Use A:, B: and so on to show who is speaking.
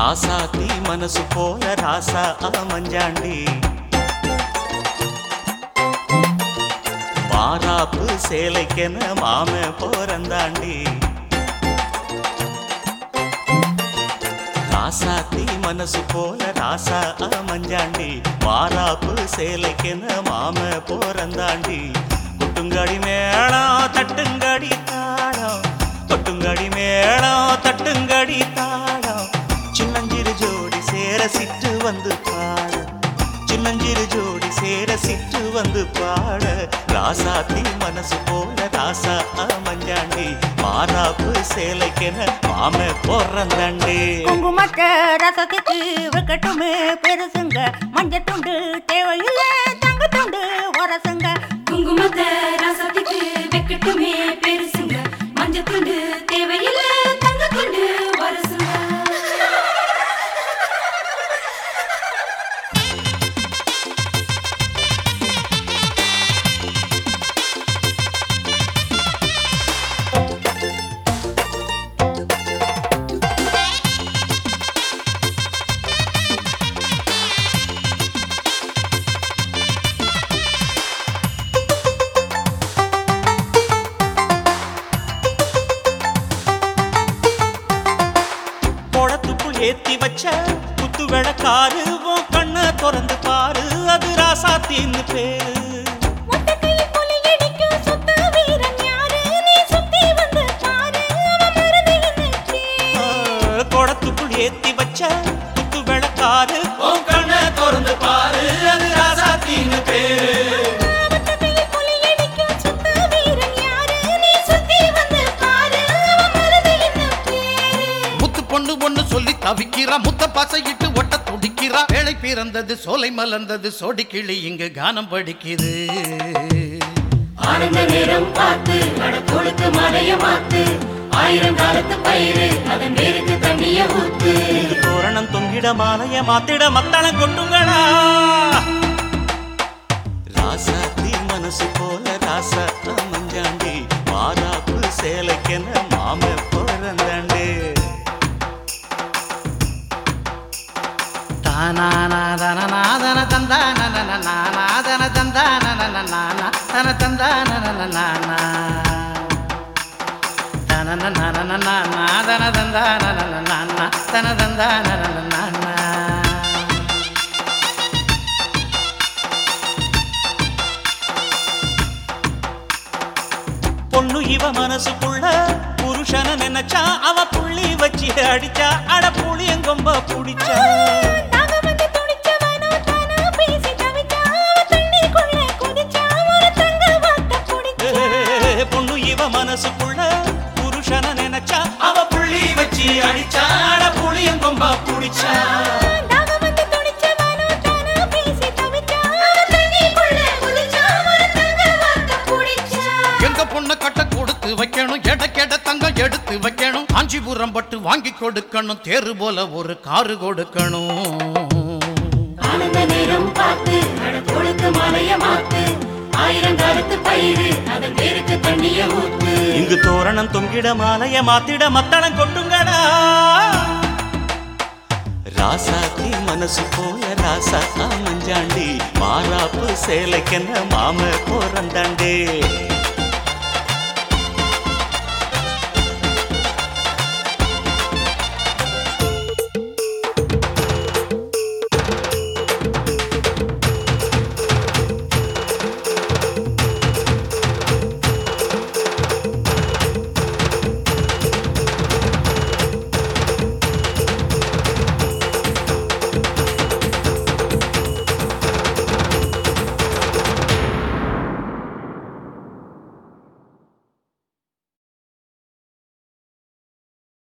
A: ராசாத்தி மனசு போல ராசா மஞ்சாண்டி மாறாப்பு சேலைக்கென மாம போறந்தாண்டி ராசாத்தி மனசு போல ராசா மஞ்சாண்டி மாறாப்பு சேலைக்கென மாம போறந்தாண்டி கொட்டுங்கடி மேளம் தட்டுங்கடி தாளம் கொட்டுங்கடி மேளம் தட்டுங்கடி தாளம் சின்னஞ்சிறு ஜோடி சேர சிட்டு வந்து பாட சின்னஞ்சிறு ஜோடி சேர சிட்டு வந்து பாட ராசாத்தி மனசு போல ராசா மஞ்சாண்டி மாறாப்பு சேலைக்கென மாம போறந்தாண்டி
B: குங்குமக்க ரசத்துக்கு வைக்கட்டுமே பெருசுங்க மஞ்சள் துண்டு தேவையில்லை தங்க துண்டு வரசுங்க
C: குங்குமத்த ரசத்துக்கு வைக்கட்டுமே பெருசுங்க மஞ்சள் துண்டு தேவையில்லை தங்க துண்டு வரசுங்க
A: ஏத்தி வச்ச குத்து விளக்காரு உன் கண்ண திறந்து பாரு அது ராசாத்தின்னு பேரு குடத்துக்குள் ஏத்தி வச்ச குத்து விளக்காரு உன் கண்ண திறந்து பாரு அது ராசாத்தின்னு பேரு
D: பொண்ணு பொண்ணு சொல்லி தவிக்கிறா முத்த பாசையிட்டு ஒட்ட துடிக்கிறா வேளை பிறந்தது சோலை மலர்ந்தது சோடி கிளி இங்கு கானம் படிக்குது
C: ஆனந்த நேரம் பார்த்து அடத்தோளுக்கு மலைய மாத்து ஆயிரம் காலத்து பயிறு அதன் நேருக்கு தண்ணிய ஊத்து
A: தோரணம் தொங்கிட மாலைய மாத்திட மத்தளம் கொட்டுங்கடா ராசாத்தி மனசு போல ராசா மஞ்சாண்டி மாறாப்பு சேலைக்கென மாம போறந்தாண்டி
D: தானாதன தந்தான நாதன தந்தான தன தந்தான நாதன தந்தான தன தந்தான
A: பொண்ணு இவ மனசுக்குள்ள புருஷன நினைச்சா அவ புள்ளி வச்சு அடிச்சா அட புளியங்கொம்ப புடிச்சா பொண்ணு இவ மனசுக்குள்ள புருஷன நினைச்சா அவ புள்ளி வச்சு அடிச்சா அட புளியங்கொம்ப புடிச்சா
D: எங்க பொண்ண கட்ட கொடுத்து வைக்கணும் எட கெட தங்கம் எடுத்து வைக்கணும் காஞ்சிபுரம் பட்டு வாங்கி கொடுக்கணும் தேரு போல ஒரு காரு கொடுக்கணும்
C: ஆனந்த நேரம் பார்த்து அடத்தோளுக்கு மலைய மாத்து ஆயிரம் காலத்து பயிறு அதன் நேருக்கு தண்ணிய ஊத்து
A: இங்கு தோரணம் தொங்கிட மாலைய மாத்திட மத்தளம் கொட்டுங்கடா ராசாத்தி மனசு போல ராசா மஞ்சாண்டி மாறாப்பு சேலைக்கென மாம போறந்தாண்டே